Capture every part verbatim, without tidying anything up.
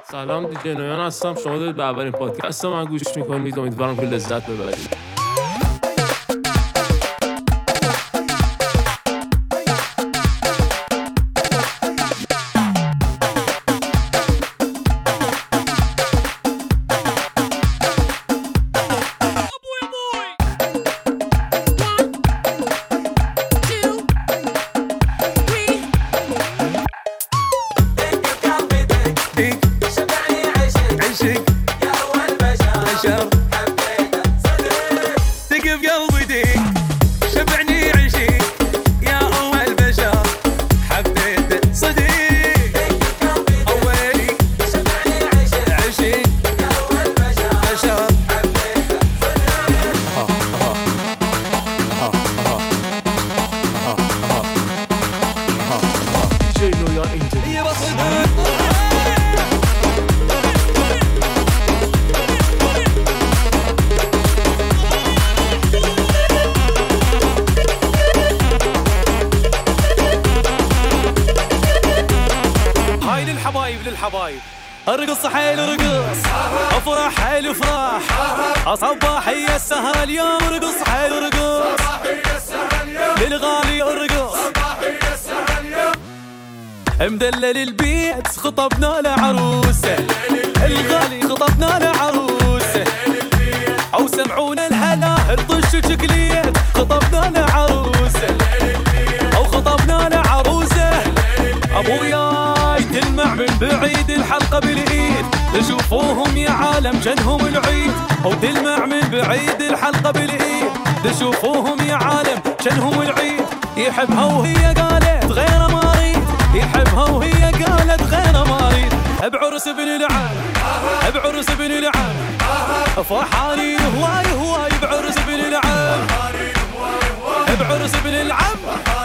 سلام دیجی نویان هستم. شما دارید به اولین پادکست من گوش میکنید. امیدوارم که لذت ببرید. للحبايب ارقص حيل ارقص افرح حيل افرح صباحية السهرة اليوم ارقص حيل ارقص للغالي ارقص مدلل البيت خطبنا لعروسه الغالي خطبنا لعروسه او سمعونا الهلا الطش وشكليت خطبنا لعروسه او خطبنا لعروسه ابوياي تلمع من بعيد الحلقة بالايد تشوفوهم يا عالم جنهم العيد او تلمع من بعيد الحلقة بالايد تشوفوهم يا عالم جنهم العيد يحبها وهي قالت غير ما اريد يحبها وهي قالت غير ما اريد بعرس ابن العم بعرس ابن العم فرحانين هواي هواي بعرس ابن العم بعرس ابن العم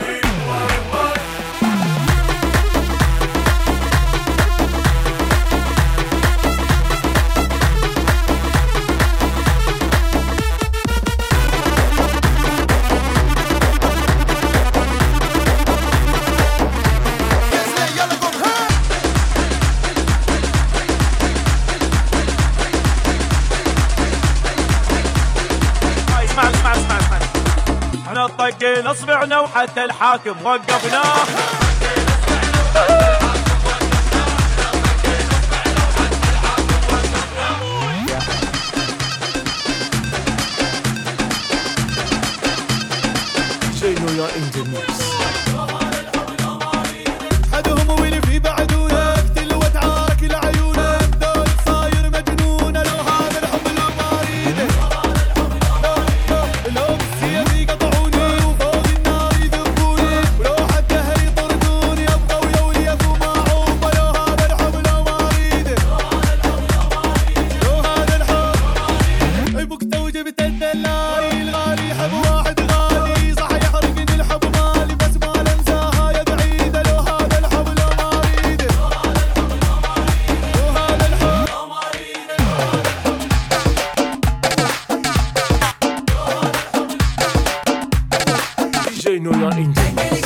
طقينا اصبعنا وحتى الحاكم وقفناه شيء نويا انترنيوز حدهم واللي في بعده يقتل وتعارك العيون دول صاير مجنون لو هذا الحب لو مريض لو بسيبي قطعوني وفوق النار يذبوني ولو حتى هل يطردوني ابقوا يولي ابو معوفه لو هذا الحب لو مريض لو هذا الحب بكت وجبت الدلاي الغالي حب واحد غالي صح يحرقني الحب مالي بس ما لمساها يا بعيده لو هذا الحب لو مريض لو هذا الحب ديجي نويا انترنيوز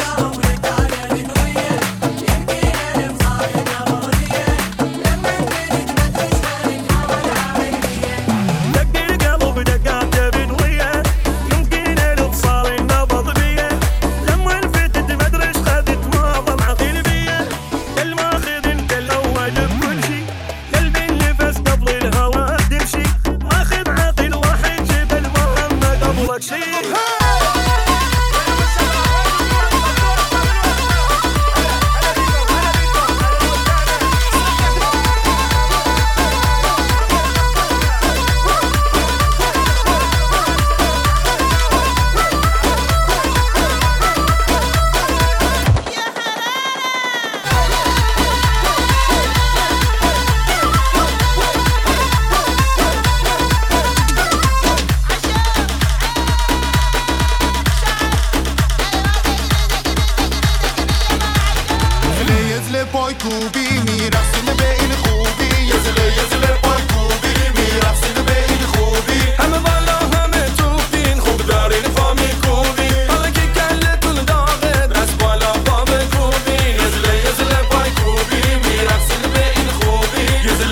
يزل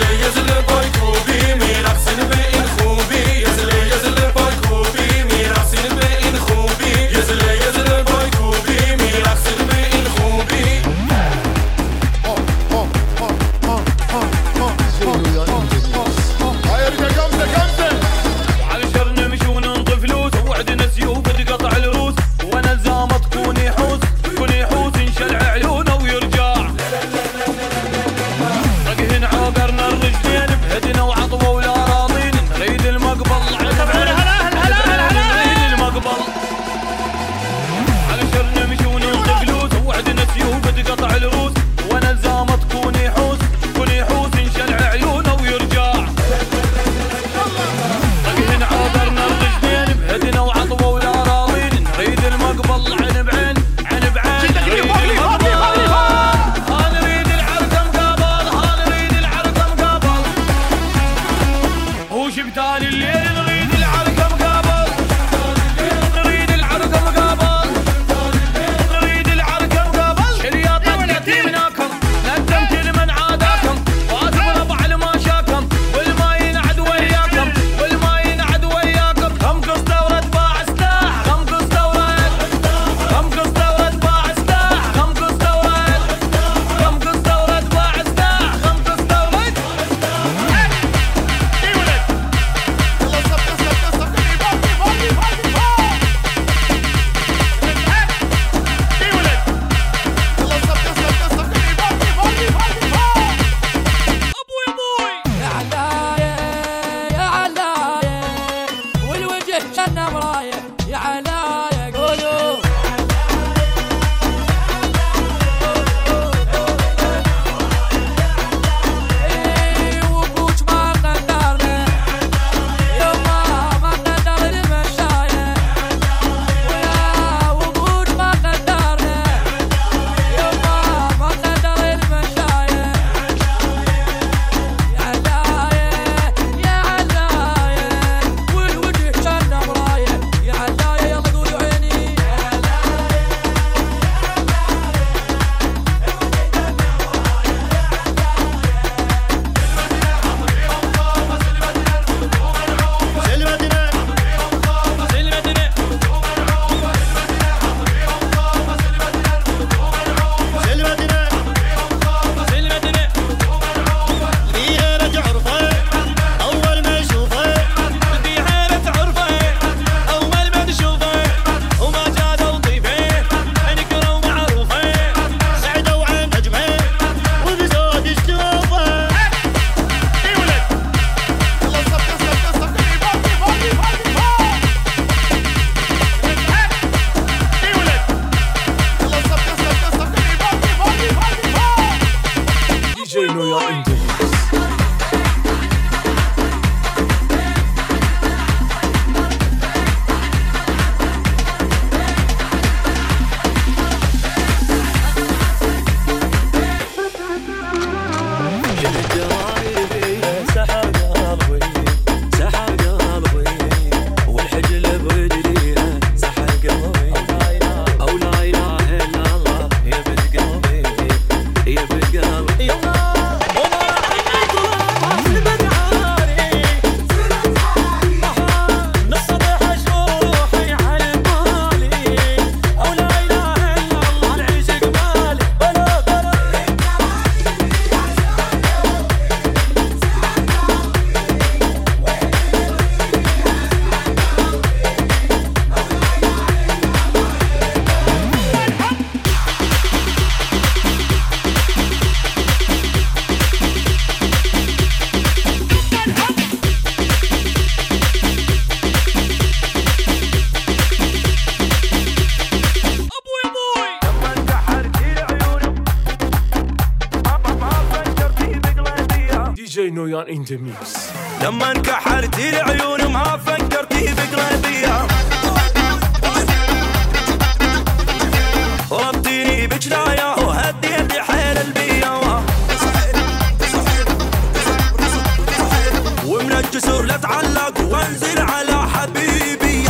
جي نويان إن ذا ميكس. لما انكحرتي العيون ما فكرتي بقلبية، ربطيني بجناية وهديتي حيل البية، ومن الجسور لتعلق وانزل على حبيبي.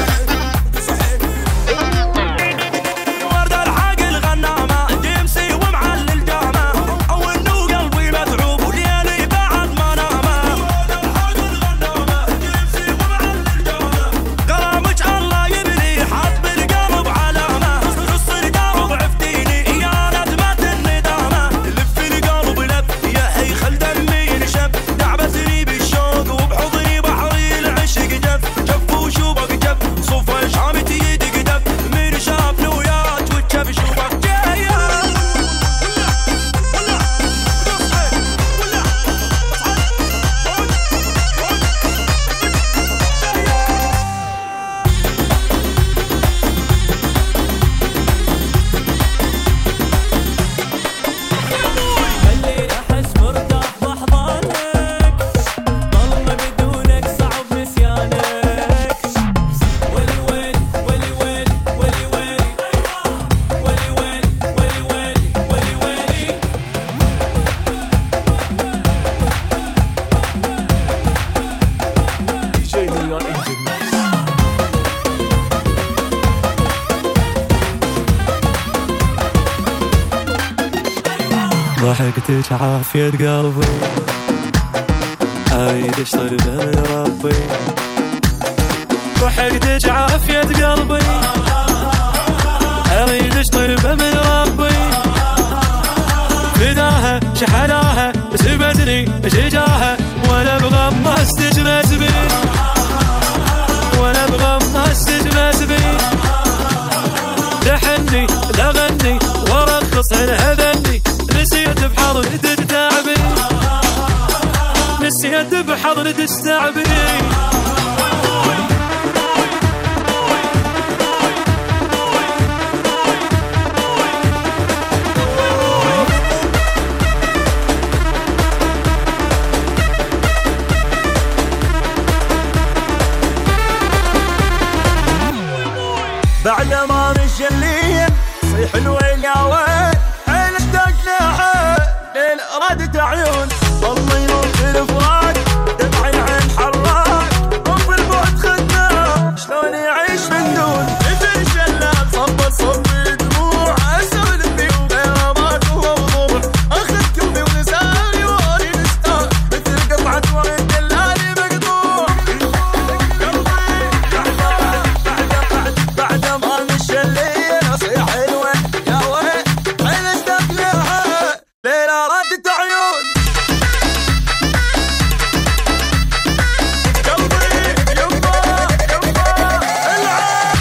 ورد الحاقل غنامة جيمسي ومعلي الجامة، او انه قلبي متعوب وليالي بعد ما نامه. ورد الحاقل غنامة جيمسي ومعلي الجامة، كلامك الله يبني حط القلب علامة. نص القلب عفتيني يا ندمة الندامة، لف القلب لف يا هيخل دمي نشف، دعبتني بالشوق وبحضني بحري العشق جف، جف وشوبك جف صفى شعبتي يدق دف، من شاف نويات وجف شوبك جاية. خليني احس مرتاح بحضانك، ظلمة بدونك صعب نسيانك. ولي ويلي ولي ويلي ولي ويلي ولي ويلي ولي ويلي ولي ويلي. دي جي نويان إن ذا ميكس. ضحكتك عافية قلبي، أريد اشتري من ربي. ضحكتك عافية قلبي، أريد اشتري من ربي. فداها شحناها سبتني شجاها، وانا بغمها استجمت بي، وانا بغمها استجمت بي. لحني لغني ورخص انهذني، نسيت بحضن تتعبي، نسيت بحضن تستعبي. بعد ما مشي الليل صيح الويل يا ويل، عين اشتاق لها ليل ردت عيون، والله ينور في الفراق دمع العين حراق، وفي البعد خدام شلون يعيش من دون. مثل شلال صب صب دموع، اسولفي وغير ما هو موضوع، اخذ كلبي ولساني واني نستان، مثل قطعة ورد دلالي مقطوع. بعد ما مشي الليل اصيح الويل يا ويل، عين اشتاق لها ليلة ردت عيون. قلبي يما يما العب.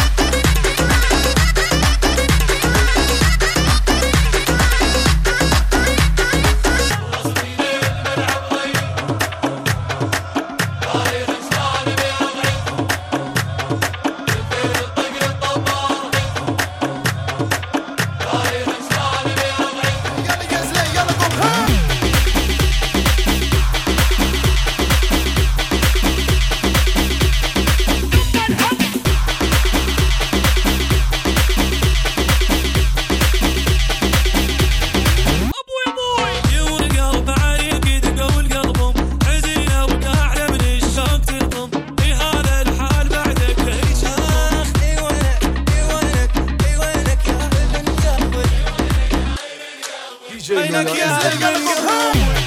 عيون قلب عريق يدق والقلبهم حزينة وقاعدة من الشوق تلطم، في هذا الحال بعدك ليش اخ؟ اي وينك اي وينك اي وينك يا ابن قلبي، دي جي وينك نويان يا إن ذا ميكس. ابن قلبي.